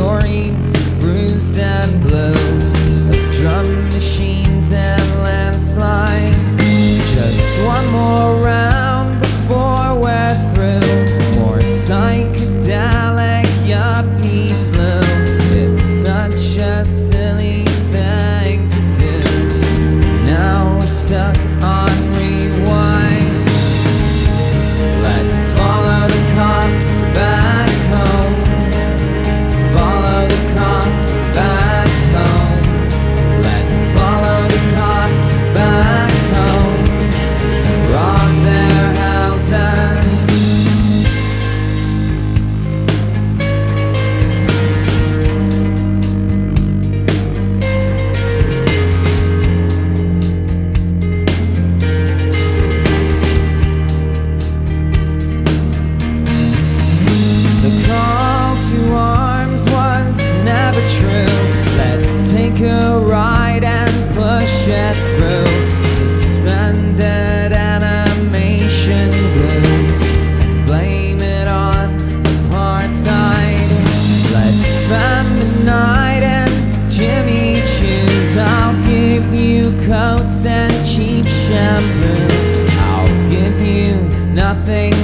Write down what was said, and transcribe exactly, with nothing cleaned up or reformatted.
stories bruised and blue of drum machines and landslides. Just one more round before we're through. More psychedelic yuppie flu. It's such a silly thing to do. Now we're stuck on rewind. Let's follow the cops back home. Follow the cops back home. Let's follow the cops back home. Rob their houses. The call to arms was never true. Let's take a ride and push it through. Suspended animation glue. Blame it on apartheid. Let's spend the night in Jimmy Choo's. I'll give you coats and cheap shampoo. I'll give you nothing